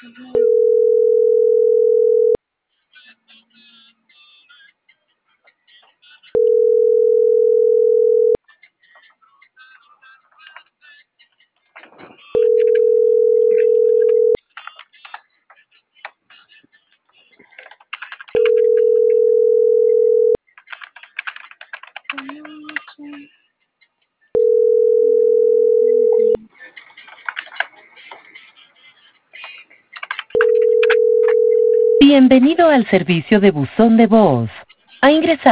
Bienvenido al servicio de buzón de voz. Ha ingresado